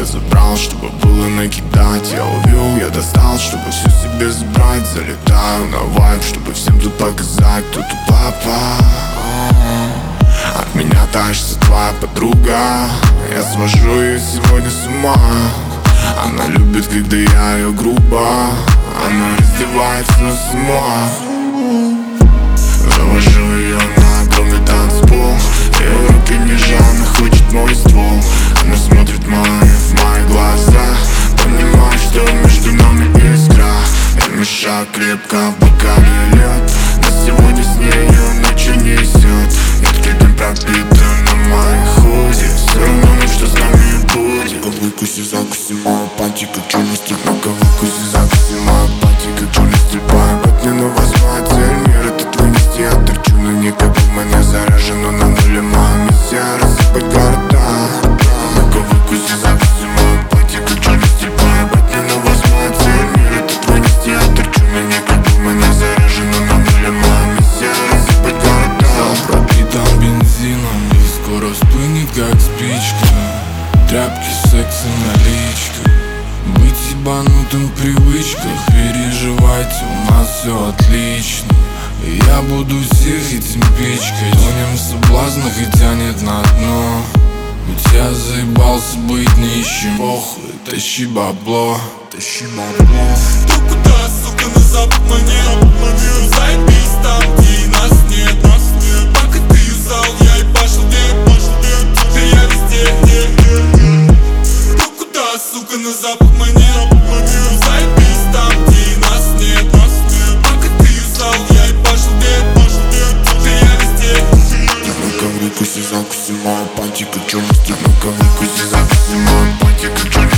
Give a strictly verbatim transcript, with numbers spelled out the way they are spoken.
я забрал, чтобы было накидать. Я увел, я достал, чтобы все себе забрать. Залетаю на вайб, чтобы всем тут показать, кто тут папа. От меня тащится твоя подруга, я свожу ее сегодня с ума. Она любит, когда я ее грубо, она раздевается сама. Завожу ее на огромный танцпол, ее руки лежат, она хочет мой ствол. Она смотрит в мои, в мои глаза, понимает, что между нами искра. Я мешаю крепко, в бокале лед, но сегодня с нею ночью несет. Яркий пропитан на моей худи, все равно ну что с нами будет. Выкуси, закуси мою пати, как черный стиль. Ну-ка выкуси, закуси мою пати, как черный стиль. Поебать мне, ну возьму цель, мир этот вынести. Я торчу на ней, как в меня заряжено на нуле. Моя миссия рассыпать города. Ну-ка выкуси, закуси мою пати, как черный стиль. Поебать мне, ну возьму цель, мир этот вынести. Я торчу на ней, как в меня заряжено на нуле. Моя миссия рассыпать города. Зал пропитан бензином и скоро вспыхнет, как спичка. Тряпки, секс и наличка. Быть ебанутым в привычках. Переживайте, у нас все отлично. И я буду всех этим пичкать. Тонем в соблазнах и тянет на дно. Ведь я заебался быть нищим. Похуй, тащи бабло, тащи бабло. Кто куда, сука, на запад монет. Заебись там, где нас нет. Пока ты юзал, я ебашил дед. Теперь я везде. Кто куда, сука, на запад монет. Заебись там, где нас нет. Пока ты юзал, я ебашил дед. Теперь я везде. Ну-ка выкуси, закуси мою пати, как черный стиль. Ну-ка выкуси, закуси мою пати, как черный стиль.